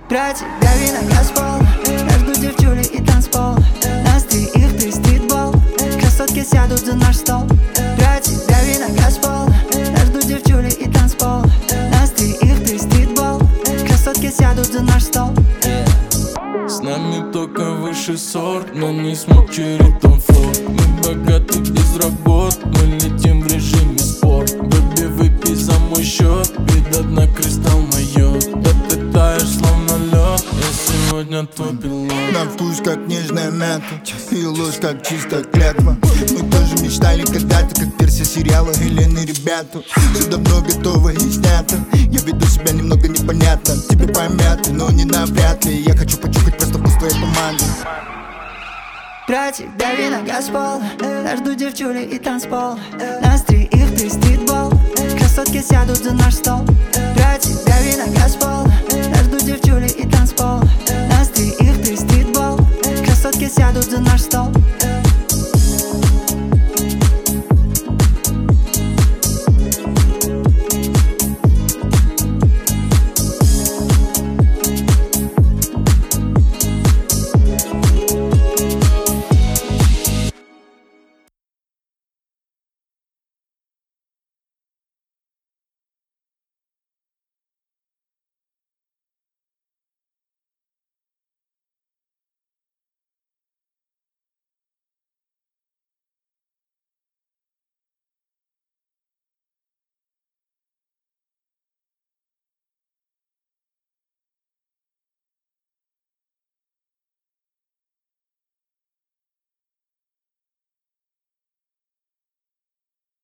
Про тебя виноград с пола, я жду девчули и танцпол. Нас троих, ты стритбол, красотки сядут за наш стол. Про тебя виноград с пола, я жду девчули и танцпол. Нас троих, ты стритбол, красотки сядут за наш стол. С нами только высший сорт, но не смог через Том Форд. Мы богаты без работ, мы летим в режиме спорт. Бэби, выпей за мой счет, видать на кристалл майот. Да ты таешь словно лед, я сегодня твой пилот. На вкус как нежная мята, и ложь как чистая клятва. Мы тоже мечтали когда-то, как перси сериала Елены ребята. Все давно готово и снято, я веду себя немного непонятно. Тебе помято, но не навряд ли. Я хочу почухать просто вкус твоей помады. Про тебя виноград с пола, я жду девчули и танцпол. Нас троих, ты стритбол, красотки сядут за наш стол.